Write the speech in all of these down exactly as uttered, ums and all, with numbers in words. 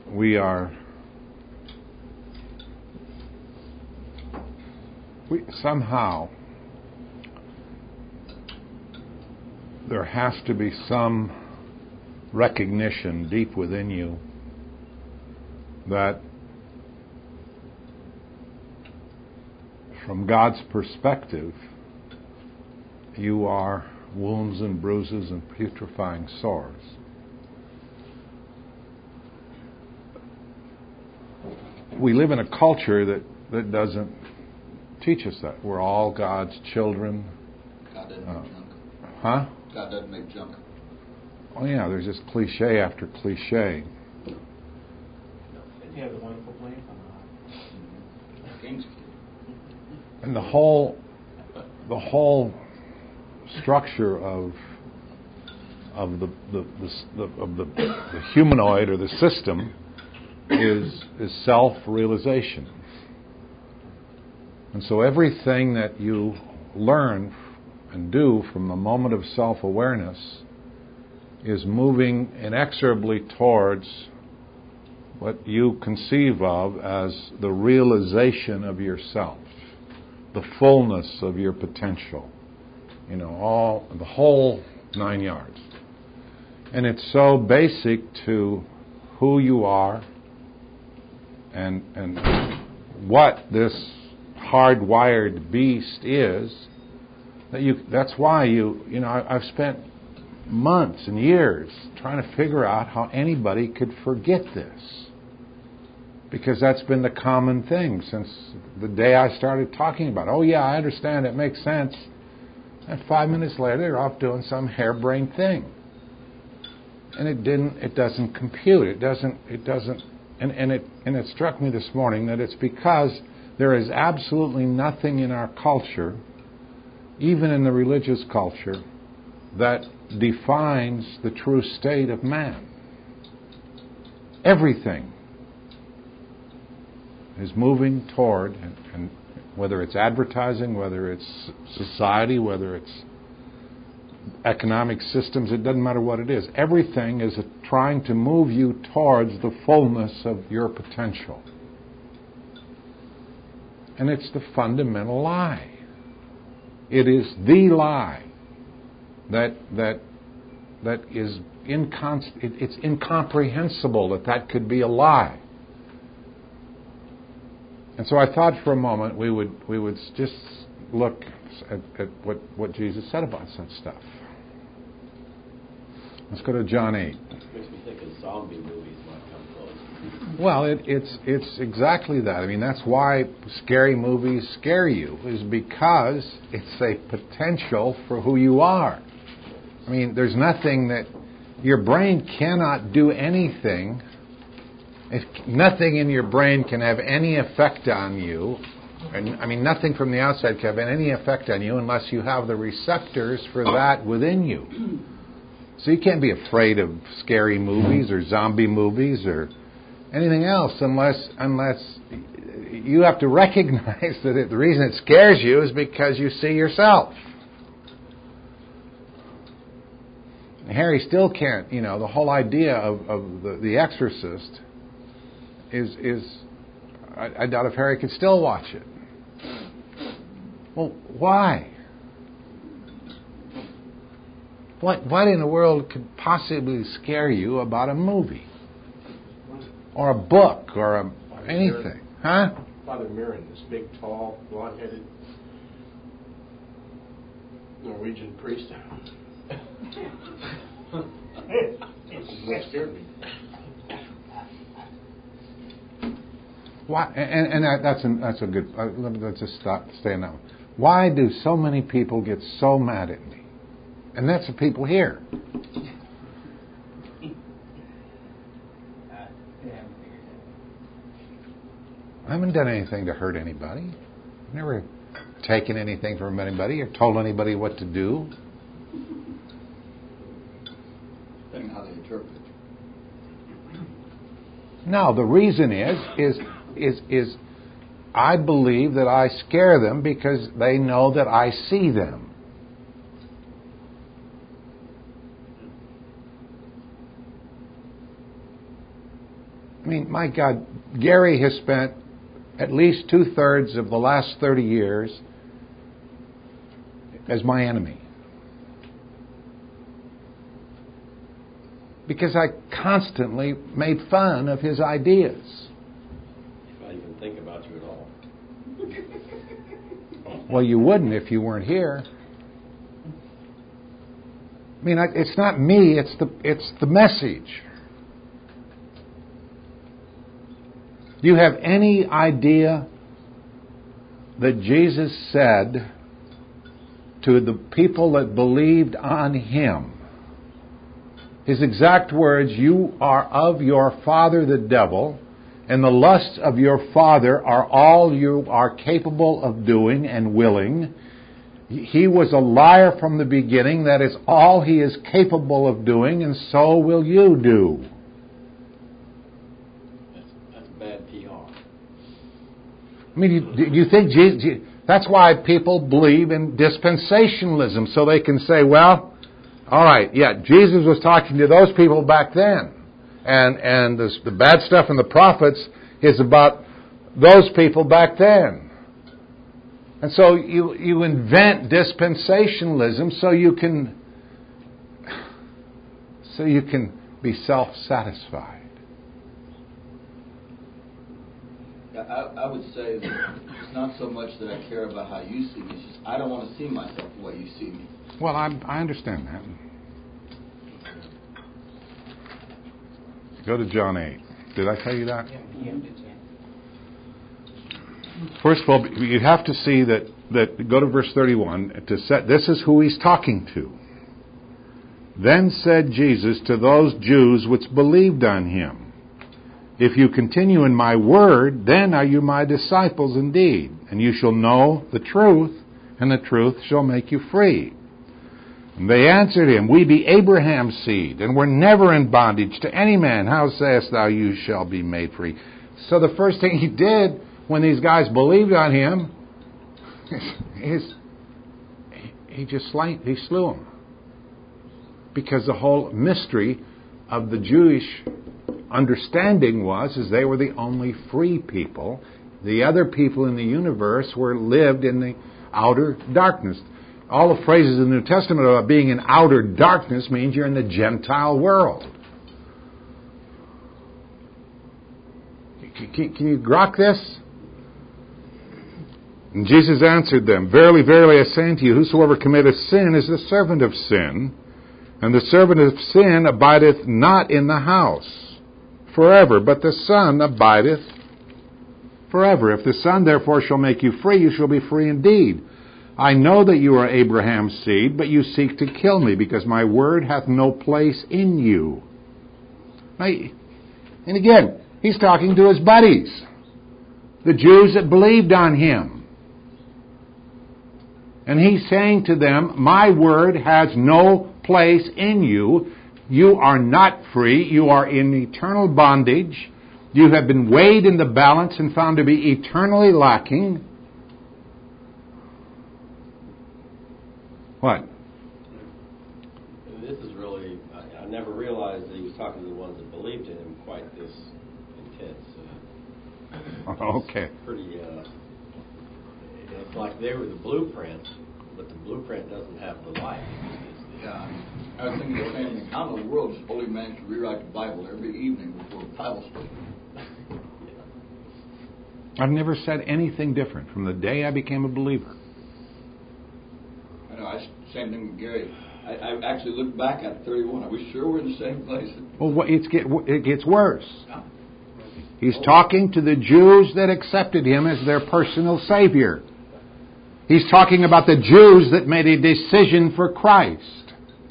we are we somehow there has to be some recognition deep within you that from God's perspective you are wounds and bruises and putrefying sores. We live in a culture that, that doesn't teach us that. We're all God's children. God doesn't Uh, make junk. Huh? God doesn't make junk. Oh yeah, there's just cliche after cliche. And you have the wonderful plan on King's kid. And the whole the whole structure of of the the, the, the of the, the humanoid or the system is is self-realization. And so everything that you learn and do from the moment of self-awareness is moving inexorably towards what you conceive of as the realization of yourself, the fullness of your potential, you know, all the whole nine yards. And it's so basic to who you are and and what this hardwired beast is, that you that's why you you know I, I've spent months and years trying to figure out how anybody could forget this, because that's been the common thing since the day I started talking about it. Oh yeah, I understand, it makes sense. And five minutes later they're off doing some harebrained thing, and it didn't it doesn't compute it doesn't it doesn't and, and it and it struck me this morning that it's because there is absolutely nothing in our culture, even in the religious culture, that defines the true state of man. Everything is moving toward, and, and whether it's advertising, whether it's society, whether it's economic systems, it doesn't matter what it is. Everything is trying to move you towards the fullness of your potential. And it's the fundamental lie. It is the lie that that that is incon- it, it's incomprehensible that that could be a lie. And so I thought for a moment we would we would just look at, at what, what Jesus said about such stuff. Let's go to John eight. Makes me think of zombie movies might come close. Well, it, it's it's exactly that. I mean, that's why scary movies scare you, is because it's a potential for who you are. I mean, there's nothing that your brain cannot do anything. If nothing in your brain can have any effect on you, and I mean, nothing from the outside can have any effect on you unless you have the receptors for that within you. So you can't be afraid of scary movies or zombie movies or anything else unless unless you have to recognize that it, the reason it scares you is because you see yourself. Harry still can't, you know, the whole idea of, of the, the Exorcist is, is I, I doubt if Harry could still watch it. Well, why? What, what in the world could possibly scare you about a movie? Or a book, or a, anything? Huh? Father Mirren, this big, tall, blonde-headed Norwegian priest. What scared me. Why? And, and that, that's a, that's a good. Uh, let's just stop, stay on that one. Why do so many people get so mad at me? And that's the people here. I haven't done anything to hurt anybody. I've never taken anything from anybody or told anybody what to do. Depending on how they interpret it. No, the reason is is is is I believe that I scare them because they know that I see them. I mean, my God, Gary has spent at least two-thirds of the last thirty years as my enemy. Because I constantly made fun of his ideas. If I even think about you at all. Well, you wouldn't if you weren't here. I mean, it's not me, it's the it's the message. Do you have any idea that Jesus said to the people that believed on Him, His exact words, "You are of your father the devil, and the lusts of your father are all you are capable of doing and willing. He was a liar from the beginning. That is all he is capable of doing, and so will you do." That's, that's bad P R. I mean, you, do you think Jesus... That's why people believe in dispensationalism, so they can say, well, all right, yeah, Jesus was talking to those people back then. And and this, the bad stuff in the prophets is about those people back then. And so you, you invent dispensationalism so you can so you can be self-satisfied. I, I would say that it's not so much that I care about how you see me, it's just I don't want to see myself the way you see me. Well, I, I understand that. Go to John eight. Did I tell you that? First of all, you have to see that, that go to verse thirty-one, to set, this is who he's talking to. Then said Jesus to those Jews which believed on him, "If you continue in my word, then are you my disciples indeed, and you shall know the truth, and the truth shall make you free." And they answered him, "We be Abraham's seed, and were never in bondage to any man. How sayest thou, you shall be made free?" So the first thing he did when these guys believed on him is he just slain, he slew them. Because the whole mystery of the Jewish understanding was is they were the only free people. The other people in the universe were lived in the outer darkness. All the phrases in the New Testament about being in outer darkness means you're in the Gentile world. Can, can you grok this? And Jesus answered them, "Verily, verily, I say unto you, whosoever committeth sin is the servant of sin, and the servant of sin abideth not in the house forever, but the Son abideth forever. If the Son therefore shall make you free, you shall be free indeed. I know that you are Abraham's seed, but you seek to kill me, because my word hath no place in you." And again, he's talking to his buddies, the Jews that believed on him. And he's saying to them, my word has no place in you. You are not free. You are in eternal bondage. You have been weighed in the balance and found to be eternally lacking. What? This is really, I, I never realized that he was talking to the ones that believed in him quite this intense. Uh, okay. Pretty, uh, it's like they were the blueprint, but the blueprint doesn't have the life. It's the, Yeah, I was thinking the same thing. How in the world does Holy Man to rewrite the Bible every evening before Bible study? I've never said anything different from the day I became a believer. I know, I, same thing with Gary. I, I actually looked back at thirty-one. Are we sure we're in the same place? Well, it's get, it gets worse. He's talking to the Jews that accepted him as their personal Savior. He's talking about the Jews that made a decision for Christ.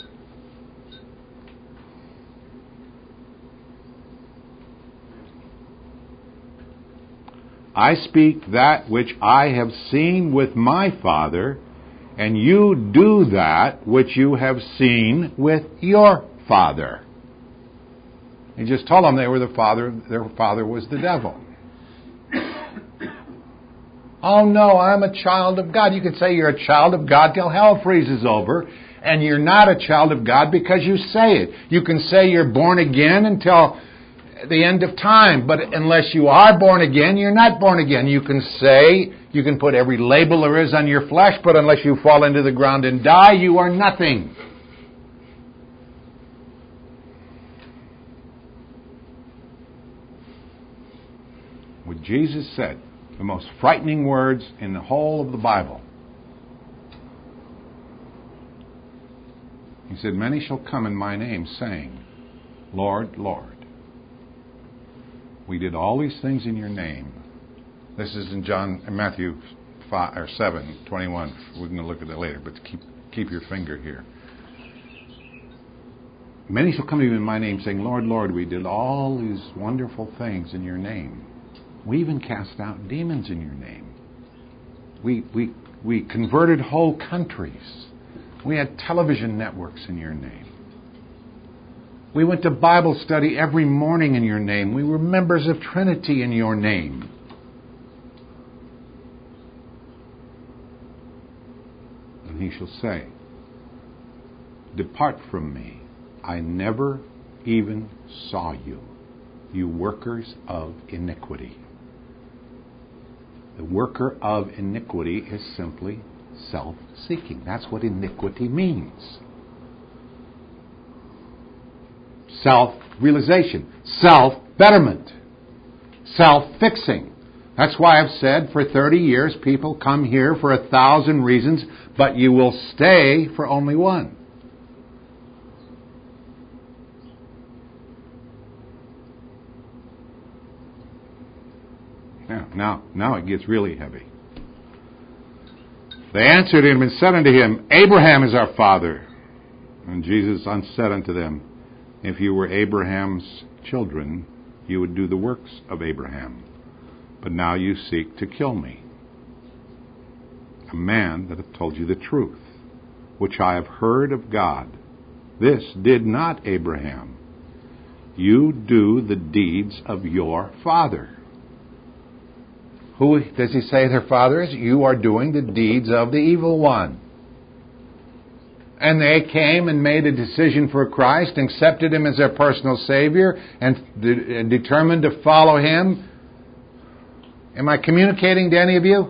I speak that which I have seen with my Father, and you do that which you have seen with your father. He just told them they were the father, their father was the devil. Oh no, I'm a child of God. You could say you're a child of God till hell freezes over, and you're not a child of God because you say it. You can say you're born again until the end of time. But unless you are born again, you're not born again. You can say, you can put every label there is on your flesh, but unless you fall into the ground and die, you are nothing. What Jesus said, the most frightening words in the whole of the Bible. He said, many shall come in my name, saying, Lord, Lord, we did all these things in your name. This is in John, in Matthew five, or seven, twenty-one. We're going to look at it later, but keep keep your finger here. Many shall come to you in my name, saying, Lord, Lord, we did all these wonderful things in your name. We even cast out demons in your name. We we we converted whole countries. We had television networks in your name. We went to Bible study every morning in your name. We were members of Trinity in your name. And he shall say, depart from me. I never even saw you, you workers of iniquity. The worker of iniquity is simply self-seeking. That's what iniquity means. Self-realization, self-betterment, self-fixing. That's why I've said for thirty years people come here for a thousand reasons, but you will stay for only one. Now, now, now it gets really heavy. They answered him and said unto him, Abraham is our father. And Jesus said unto them, if you were Abraham's children, you would do the works of Abraham. But now you seek to kill me, a man that hath told you the truth, which I have heard of God. This did not Abraham. You do the deeds of your father. Who does he say their father is? You are doing the deeds of the evil one. And they came and made a decision for Christ, accepted him as their personal Savior, and, de- and determined to follow him. Am I communicating to any of you?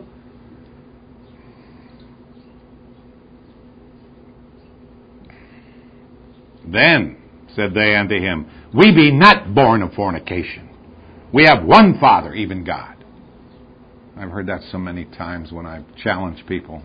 Then said they unto him, we be not born of fornication. We have one Father, even God. I've heard that so many times when I've challenged people.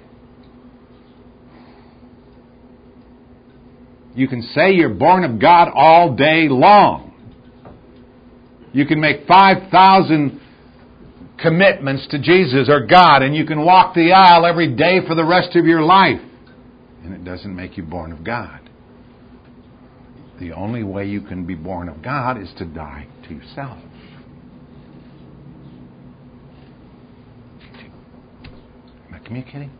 You can say you're born of God all day long. You can make five thousand commitments to Jesus or God, and you can walk the aisle every day for the rest of your life. And it doesn't make you born of God. The only way you can be born of God is to die to yourself. Am I communicating?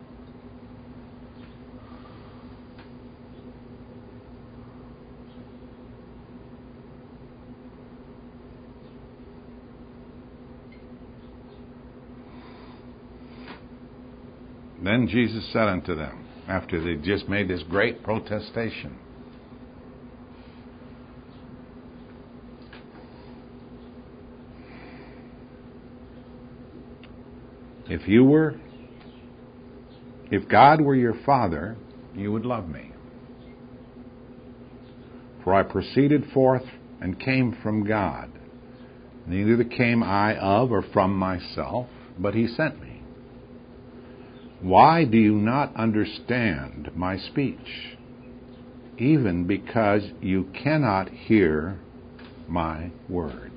Then Jesus said unto them, after they just made this great protestation, if you were, if God were your Father, you would love me. For I proceeded forth and came from God. Neither came I of or from myself, but he sent me. Why do you not understand my speech? Even because you cannot hear my word.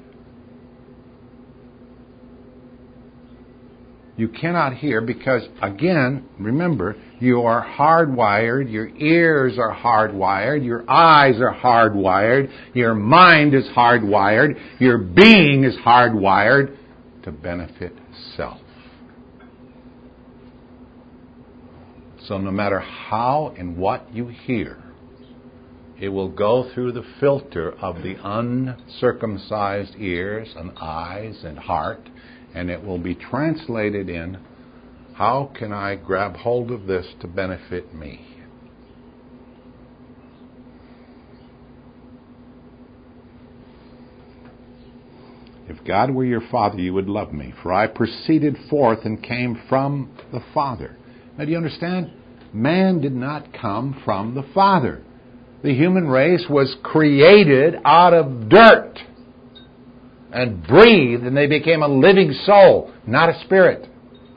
You cannot hear because, again, remember, you are hardwired, your ears are hardwired, your eyes are hardwired, your mind is hardwired, your being is hardwired to benefit self. So no matter how and what you hear, it will go through the filter of the uncircumcised ears and eyes and heart, and it will be translated in, how can I grab hold of this to benefit me? If God were your Father, you would love me, for I proceeded forth and came from the Father. Now, do you understand? Man did not come from the Father. The human race was created out of dirt and breathed, and they became a living soul, not a spirit.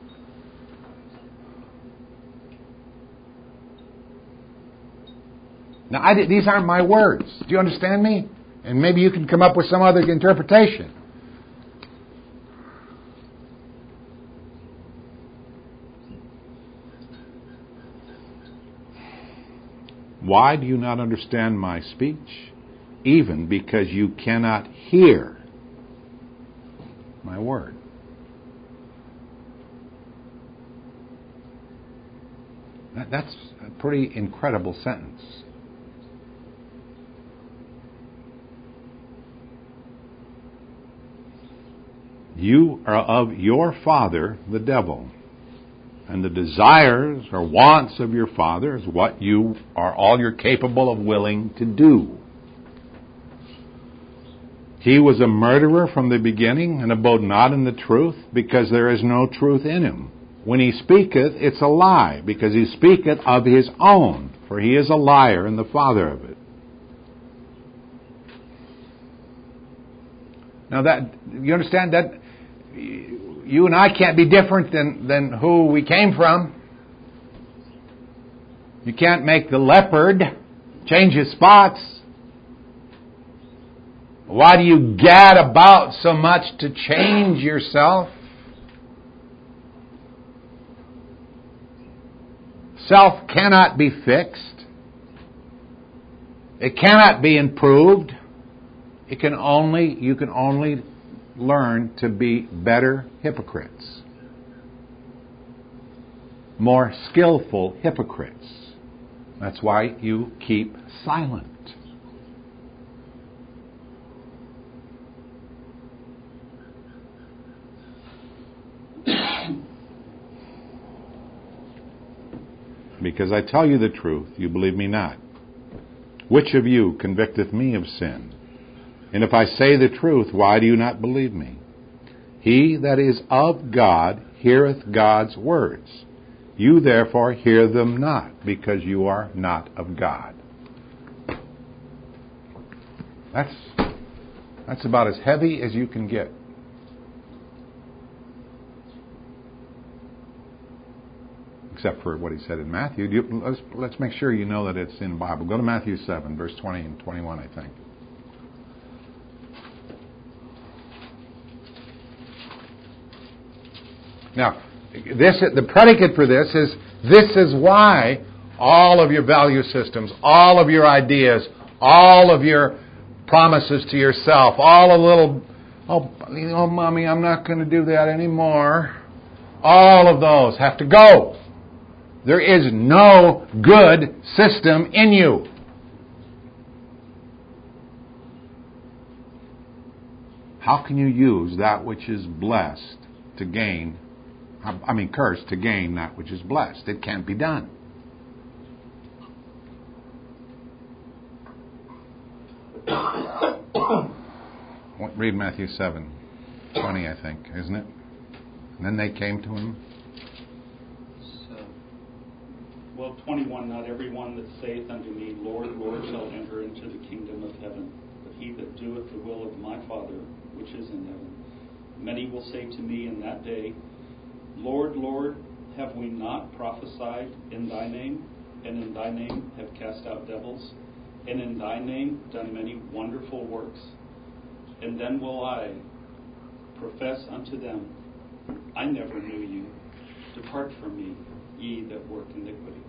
Now, I, these aren't my words. Do you understand me? And maybe you can come up with some other interpretation. Why do you not understand my speech? Even because you cannot hear my word. That, that's a pretty incredible sentence. You are of your father, the devil, and the desires or wants of your father is what you are all you're capable of willing to do. He was a murderer from the beginning and abode not in the truth, because there is no truth in him. When he speaketh, it's a lie, because he speaketh of his own, for he is a liar and the father of it. Now that, you understand that you and I can't be different than, than who we came from. You can't make the leopard change his spots. Why do you gad about so much to change yourself? Self cannot be fixed. It cannot be improved. It can only, you can only learn to be better hypocrites. More skillful hypocrites. That's why you keep silent. Because I tell you the truth, you believe me not. Which of you convicteth me of sin? And if I say the truth, why do you not believe me? He that is of God heareth God's words. You therefore hear them not, because you are not of God. That's, that's about as heavy as you can get. Except for what he said in Matthew. You, let's, let's make sure you know that it's in the Bible. Go to Matthew seven, verse twenty and twenty-one, I think. Now, this the predicate for this is, this is why all of your value systems, all of your ideas, all of your promises to yourself, all a little, oh, you know, Mommy, I'm not going to do that anymore. All of those have to go. There is no good system in you. How can you use that which is blessed to gain, I mean cursed, to gain that which is blessed? It can't be done. Read Matthew seven twenty, I think, isn't it? And then they came to him. Well, twenty-one, not every one that saith unto me, Lord, Lord, shall enter into the kingdom of heaven, but he that doeth the will of my Father, which is in heaven. Many will say to me in that day, Lord, Lord, have we not prophesied in thy name, and in thy name have cast out devils, and in thy name done many wonderful works? And then will I profess unto them, I never knew you. Depart from me, ye that work iniquity.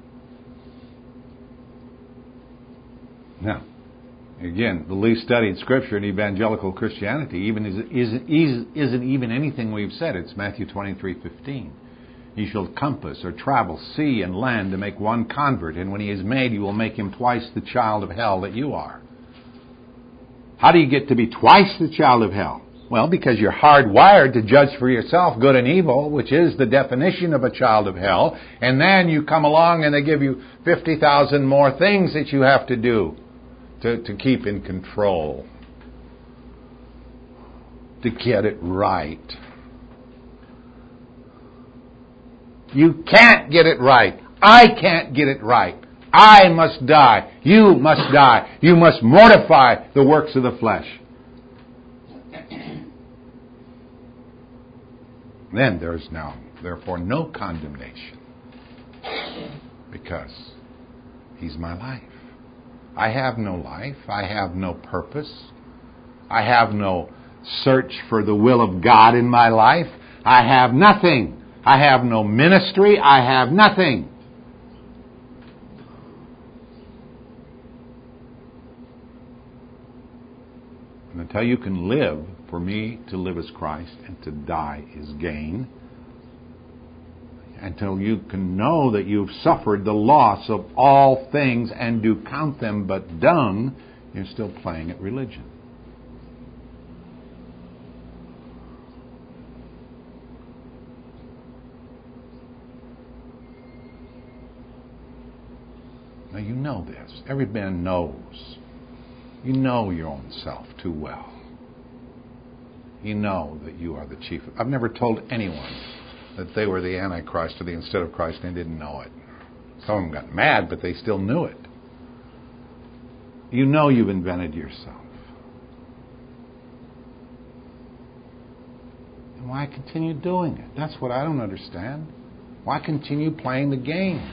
Now, again, the least studied scripture in evangelical Christianity even is, is, isn't even anything we've said. It's Matthew twenty-three fifteen. Ye shall compass or travel sea and land to make one convert, and when he is made, you will make him twice the child of hell that you are. How do you get to be twice the child of hell? Well, because you're hardwired to judge for yourself good and evil, which is the definition of a child of hell. And then you come along and they give you fifty thousand more things that you have to do to, to keep in control. to get it right. You can't get it right. I can't get it right. I must die. You must die. You must mortify the works of the flesh. Then there is now, therefore, no condemnation, because He's my life. I have no life. I have no purpose. I have no search for the will of God in my life. I have nothing. I have no ministry. I have nothing. And until you can live, for me to live is Christ and to die is gain. Until you can know that you've suffered the loss of all things and do count them but dung, you're still playing at religion. Now you know this. Every man knows. You know your own self too well. You know that you are the chief. I've never told anyone that they were the Antichrist or the instead of Christ and they didn't know it. Some of them got mad, but they still knew it. You know you've invented yourself. And why continue doing it? That's what I don't understand. Why continue playing the game?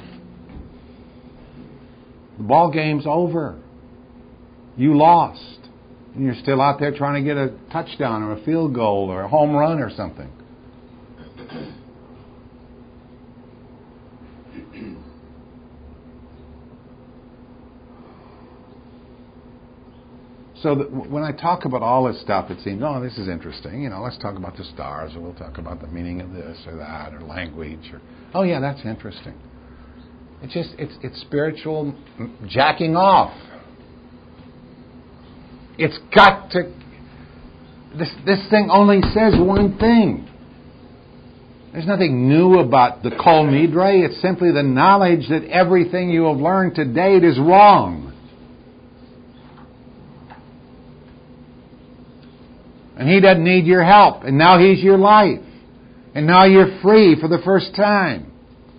The ball game's over. You lost. And you're still out there trying to get a touchdown or a field goal or a home run or something. So that when I talk about all this stuff, it seems, oh, this is interesting. You know, let's talk about the stars, or we'll talk about the meaning of this or that, or language, or oh yeah, that's interesting. It's just it's it's spiritual jacking off. It's got to. This this thing only says one thing. There's nothing new about the Kol Nidre. It's simply the knowledge that everything you have learned to date is wrong. And He doesn't need your help. And now He's your life. And now you're free for the first time.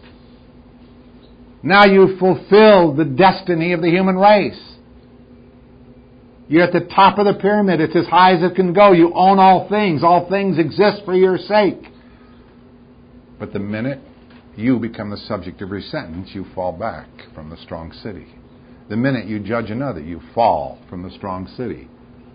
Now you've fulfilled the destiny of the human race. You're at the top of the pyramid. It's as high as it can go. You own all things. All things exist for your sake. But the minute you become the subject of resentence, you fall back from the strong city. The minute you judge another, you fall from the strong city.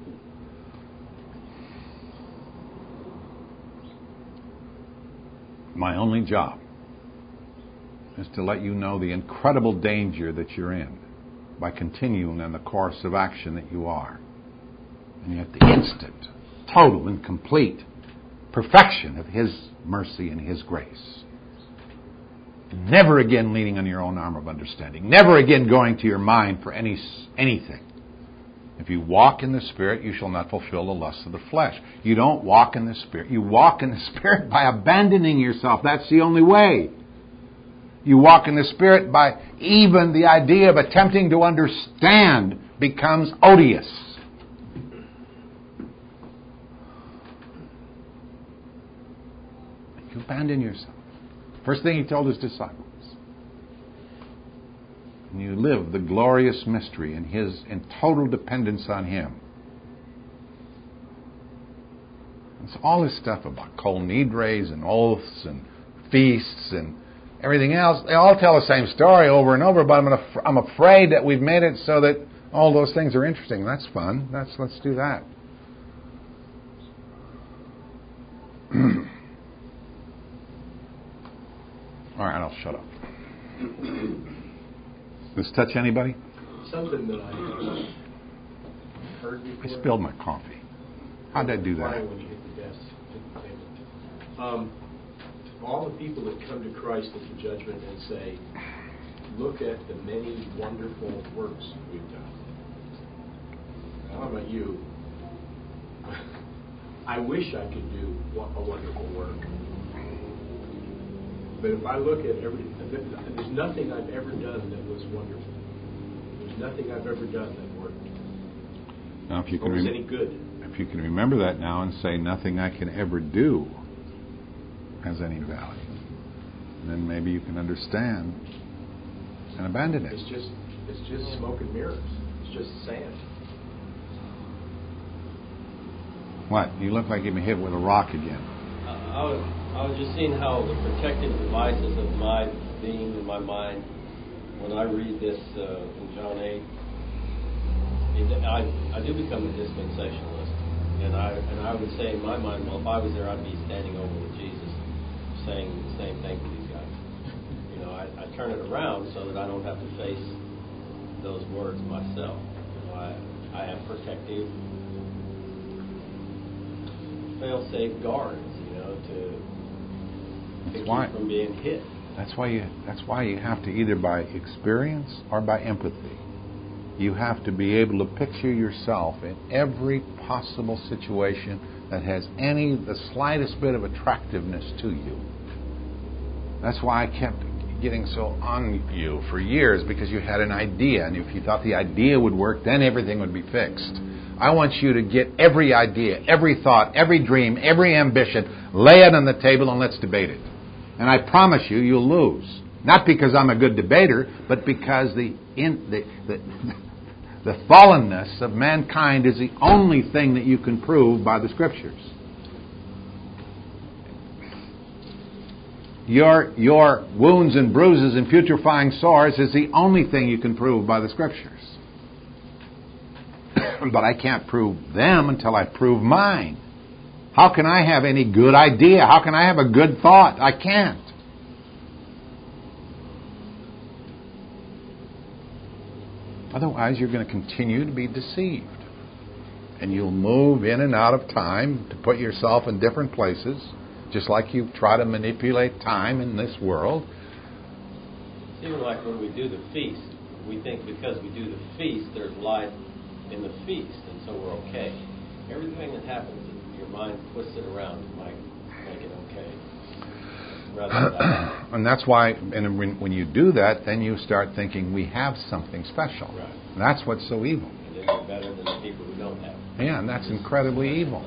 My only job is to let you know the incredible danger that you're in by continuing on the course of action that you are. And yet the instant, total and complete perfection of His mercy and His grace. Never again leaning on your own arm of understanding. Never again going to your mind for any anything. If you walk in the Spirit, you shall not fulfill the lusts of the flesh. You don't walk in the Spirit. You walk in the Spirit by abandoning yourself. That's the only way. You walk in the Spirit by even the idea of attempting to understand becomes odious. You abandon yourself. First thing He told His disciples. And you live the glorious mystery in His in total dependence on Him. It's all this stuff about Kol Nidres and oaths and feasts and everything else. They all tell the same story over and over, but I'm, af- I'm afraid that we've made it so that all those things are interesting. That's fun. That's let's do that. All right, I'll shut up. Does this touch anybody? Something that I uh, heard before. I spilled my coffee. How'd I do that? When you hit the desk, hit the table. Um, all the people that come to Christ at the judgment and say, look at the many wonderful works we've done. I don't know about you. I wish I could do a wonderful work. But if I look at every, there's nothing I've ever done that was wonderful. There's nothing I've ever done that worked. Now, if you or can was rem- any good. if you can remember that now and say, nothing I can ever do has any value, then maybe you can understand and abandon it. It's just, it's just smoke and mirrors. It's just sand. What? You look like you've been hit with a rock again. Uh, I was I was just seeing how the protective devices of my being and my mind, when I read this uh, in John eight, it, I I do become a dispensationalist, and I and I would say in my mind, well, if I was there, I'd be standing over with Jesus, saying the same thing to these guys. You know, I, I turn it around so that I don't have to face those words myself. You know, I I have protective, fail-safe guards, you know, to, to keep why, from being hit. That's why you. That's why you have to, either by experience or by empathy, you have to be able to picture yourself in every possible situation that has any the slightest bit of attractiveness to you. That's why I kept getting so on you for years, because you had an idea, and if you thought the idea would work, then everything would be fixed. I want you to get every idea, every thought, every dream, every ambition, lay it on the table and let's debate it. And I promise you, you'll lose. Not because I'm a good debater, but because the in, the, the the fallenness of mankind is the only thing that you can prove by the Scriptures. Your your wounds and bruises and putrefying sores is the only thing you can prove by the Scriptures. But I can't prove them until I prove mine. How can I have any good idea? How can I have a good thought? I can't. Otherwise, you're going to continue to be deceived. And you'll move in and out of time to put yourself in different places, just like you try to manipulate time in this world. It's even like when we do the feast, we think because we do the feast, there's life in the feast, and so we're okay. Everything that happens, your mind twists it around to make, make it okay. Rather than and that's why, and when, when you do that, then you start thinking we have something special. Right. And that's what's so evil. And then you're better than the people who don't have it. Yeah, and that's incredibly evil.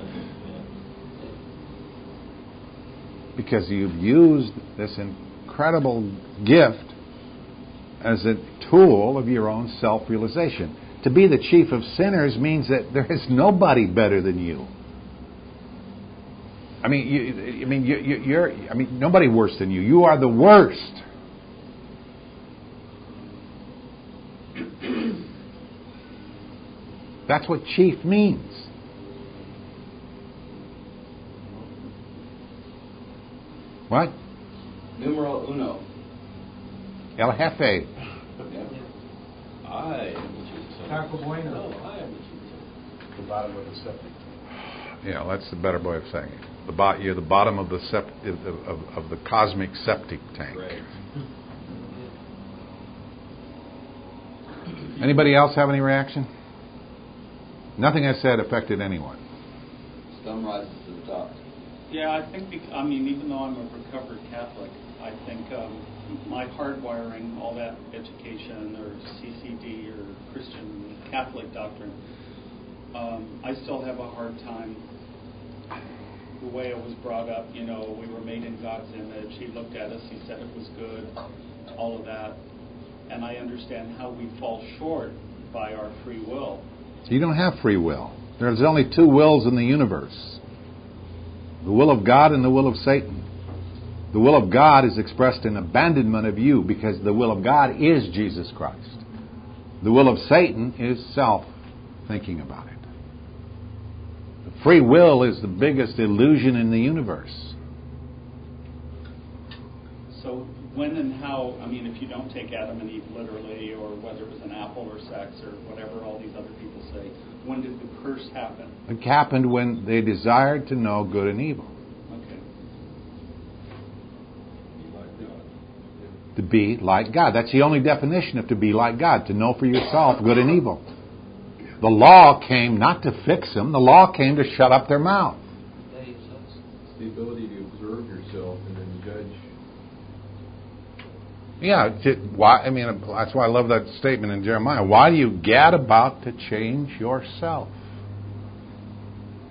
Because you've used this incredible gift as a tool of your own self-realization. To be the chief of sinners means that there is nobody better than you. I mean, you, I mean, you, you, you're. I mean, nobody worse than you. You are the worst. That's what chief means. What? Numero uno. El jefe. I am the chief. Taco Bueno. No, I am the chief. The bottom of the septic. Yeah, that's the better way of saying it. The bo- you're the bottom of the sept- of, of, of the cosmic septic tank. Right. Anybody else have any reaction? Nothing I said affected anyone. Scum rises to the top. Yeah, I think, bec- I mean, even though I'm a recovered Catholic, I think um, my hardwiring, all that education or C C D or Christian Catholic doctrine, um, I still have a hard time. The way I was brought up, you know, we were made in God's image. He looked at us, he said it was good, all of that. And I understand how we fall short by our free will. So you don't have free will. There's only two wills in the universe. The will of God and the will of Satan. The will of God is expressed in abandonment of you because the will of God is Jesus Christ. The will of Satan is self thinking about it. The free will is the biggest illusion in the universe. So when and how, I mean, if you don't take Adam and Eve literally, or whether it was an apple or sex or whatever all these other people say, when did the curse happen? It happened when they desired to know good and evil. Okay. To be like God. That's the only definition of to be like God. To know for yourself good and evil. The law came not to fix them. The law came to shut up their mouth. It's the ability to observe yourself and then judge. Yeah, to, why? I mean, that's why I love that statement in Jeremiah. Why do you gad about to change yourself?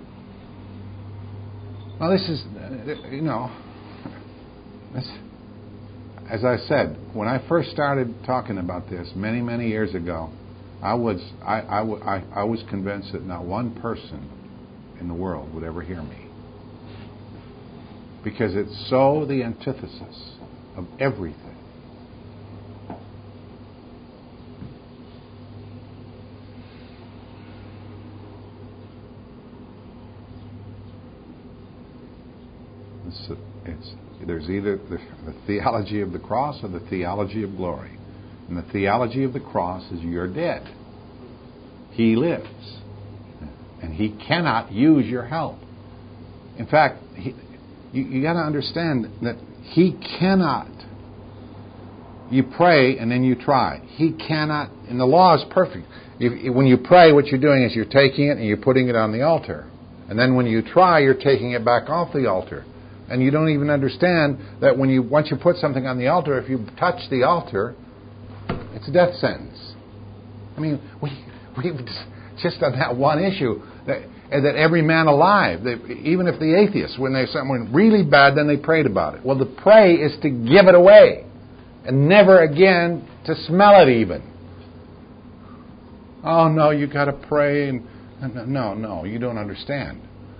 Well, this is, uh, you know, this, as I said, when I first started talking about this many, many years ago, I was I, I, I, I was convinced that not one person in the world would ever hear me. Because it's so the antithesis of everything. It's, it's, there's either the, the theology of the cross or the theology of glory. And the theology of the cross is you're dead. He lives. And He cannot use your help. In fact, he, you, you got to understand that He cannot. You pray and then you try. He cannot, and the law is perfect. If, when you pray, what you're doing is you're taking it and you're putting it on the altar. And then when you try, you're taking it back off the altar. And you don't even understand that when you once you put something on the altar, if you touch the altar, it's a death sentence. I mean, we we've just on that one issue that that every man alive, they, even if the atheists, when they something really bad, then they prayed about it. Well, the pray is to give it away, and never again to smell it even. Oh no, you got to pray, and no, no, you don't understand.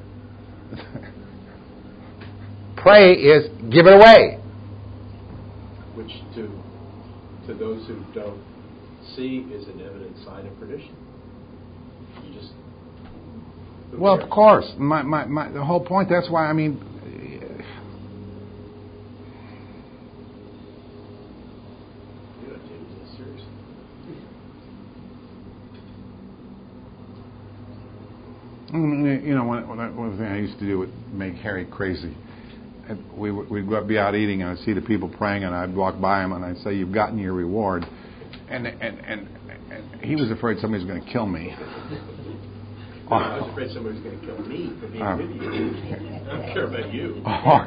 Pray is give it away. Which to to those who don't see is an evident sign of perdition. You just well, of course. My, my, my the whole point. That's why I mean. You're not taking this seriously. You know, one, one thing I used to do would make Harry crazy. We, we'd be out eating, and I'd see the people praying, and I'd walk by him, and I'd say, "You've gotten your reward." And and and, and he was afraid somebody was going to kill me. No, I was afraid somebody was going to kill me for being uh, with you. I don't care about you.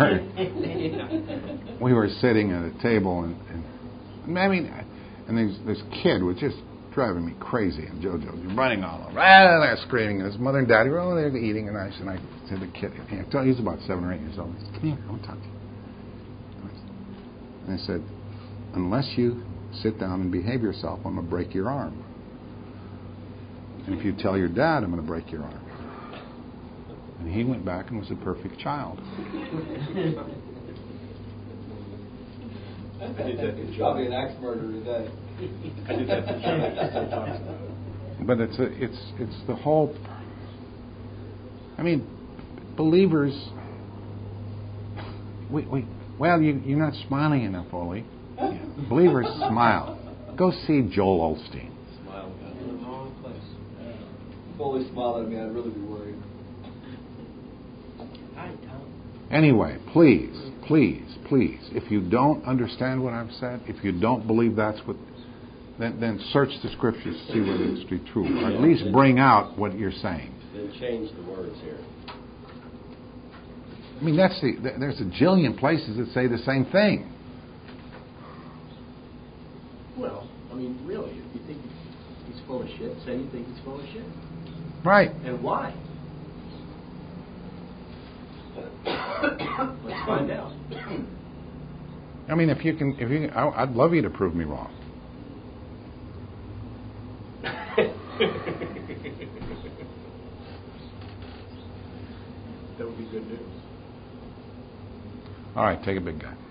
Or we were sitting at a table, and, and I mean, and this this kid was just driving me crazy, and JoJo was running all over, ah, screaming, and his mother and daddy were all there eating, and I and I said to the kid, he's about seven or eight years old. I said, "Come here, I want to talk to you." And I said, "Unless you sit down and behave yourself, I'm going to break your arm. And if you tell your dad, I'm going to break your arm." And he went back and was a perfect child. I did that to He's John. probably an axe murderer today. I did that to John. He still talks about it. But it's a, it's it's the whole. I mean, believers. We we well, you you're not smiling enough, Ole. Believers smile. Go see Joel Osteen. Smile in the wrong place. If Foley smiled at me, I'd really be worried. Hi, Tom. Anyway, please, please, please, if you don't understand what I've said, if you don't believe that's what, then, then search the Scriptures to see whether it's true. Or at least bring out what you're saying. Then change the words here. I mean, that's the, there's a jillion places that say the same thing. Well, I mean, really, if you think he's full of shit, say you think he's full of shit. Right. And why? Let's find out. I mean, if you can, if you, can, I, I'd love you to prove me wrong. That would be good news. All right, take a big guy.